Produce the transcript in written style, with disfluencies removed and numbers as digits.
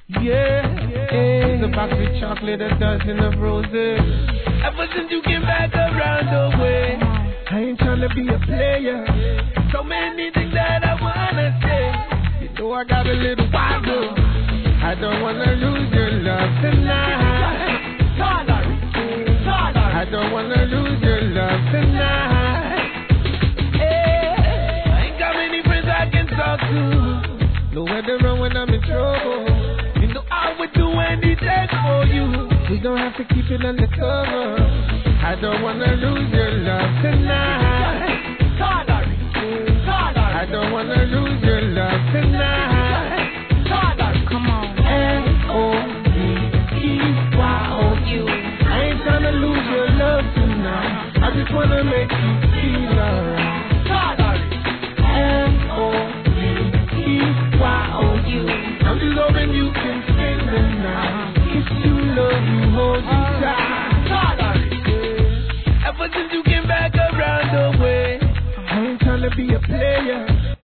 Yeah. The box with chocolate, a dozen of roses. Ever since you came back around the way, I ain't tryna be a player. So many things that I wanna say. You know I got a little wiggle. I don't wanna lose your love tonight. I don't wanna lose your love tonight. I ain't got many friends I can talk to. Nowhere to run when I'm in trouble. You know I would do anything for you. We don't have to keep it undercover. I don't wanna lose your love tonight. I don't wanna lose your love tonight.